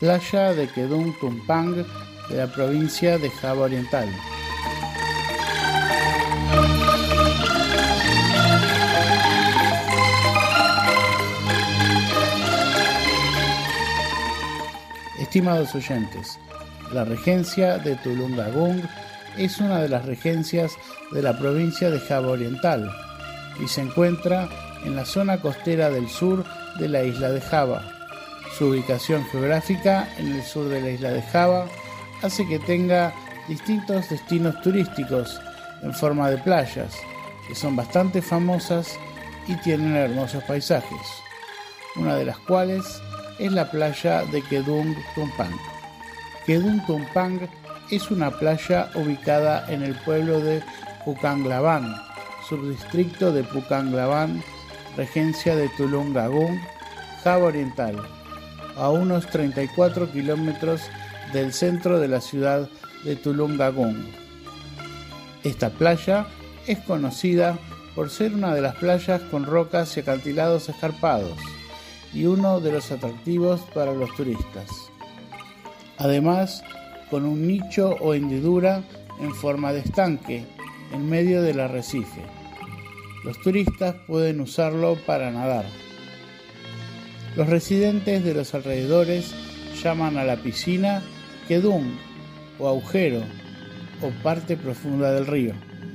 Playa de Kedung Tumpang de la provincia de Java Oriental. Estimados oyentes, la regencia de Tulungagung es una de las regencias de la provincia de Java Oriental y se encuentra en la zona costera del sur de la isla de Java. Su ubicación geográfica en el sur de la isla de Java hace que tenga distintos destinos turísticos en forma de playas, que son bastante famosas y tienen hermosos paisajes, una de las cuales es la playa de Kedung Tumpang. Kedung Tumpang es una playa ubicada en el pueblo de Pukanglaban, subdistrito de Pukanglaban, regencia de Tulungagung, Java Oriental, a unos 34 kilómetros del centro de la ciudad de Tulungagung. Esta playa es conocida por ser una de las playas con rocas y acantilados escarpados y uno de los atractivos para los turistas. Además, con un nicho o hendidura en forma de estanque en medio del arrecife. Los turistas pueden usarlo para nadar. Los residentes de los alrededores llaman a la piscina Kedung o agujero o parte profunda del río.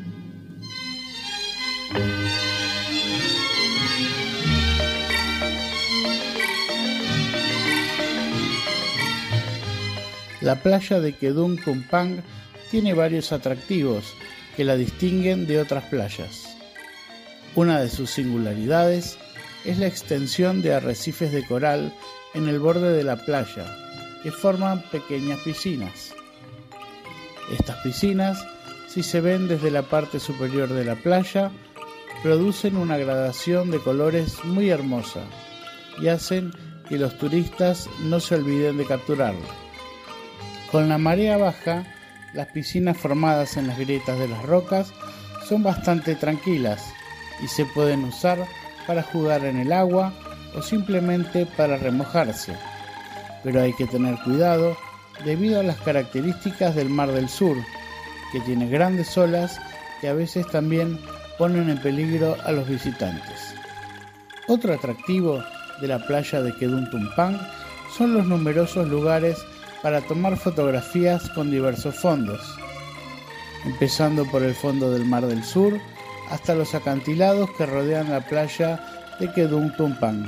La playa de Kedung Tumpang tiene varios atractivos que la distinguen de otras playas. Una de sus singularidades es la extensión de arrecifes de coral en el borde de la playa, que forman pequeñas piscinas. Estas piscinas, si se ven desde la parte superior de la playa, producen una gradación de colores muy hermosa y hacen que los turistas no se olviden de capturarla. Con la marea baja, las piscinas formadas en las grietas de las rocas son bastante tranquilas y se pueden usar para jugar en el agua o simplemente para remojarse, pero hay que tener cuidado debido a las características del Mar del Sur, que tiene grandes olas que a veces también ponen en peligro a los visitantes. Otro atractivo de la playa de Kedung Tumpang son los numerosos lugares para tomar fotografías con diversos fondos, empezando por el fondo del Mar del Sur hasta los acantilados que rodean la playa de Kedung Tumpang.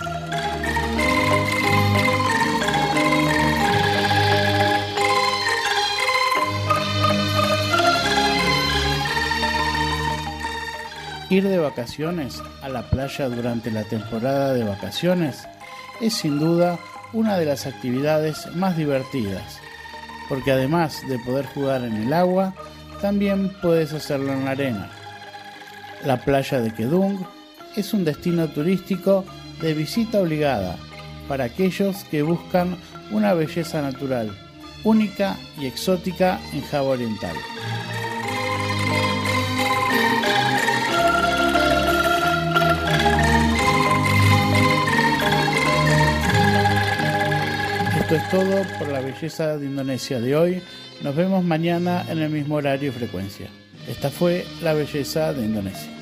Ir de vacaciones a la playa durante la temporada de vacaciones es sin duda una de las actividades más divertidas, porque además de poder jugar en el agua, también puedes hacerlo en la arena. La playa de Kedung es un destino turístico de visita obligada para aquellos que buscan una belleza natural, única y exótica en Java Oriental. Esto es todo por la belleza de Indonesia de hoy. Nos vemos mañana en el mismo horario y frecuencia. Esta fue la belleza de Indonesia.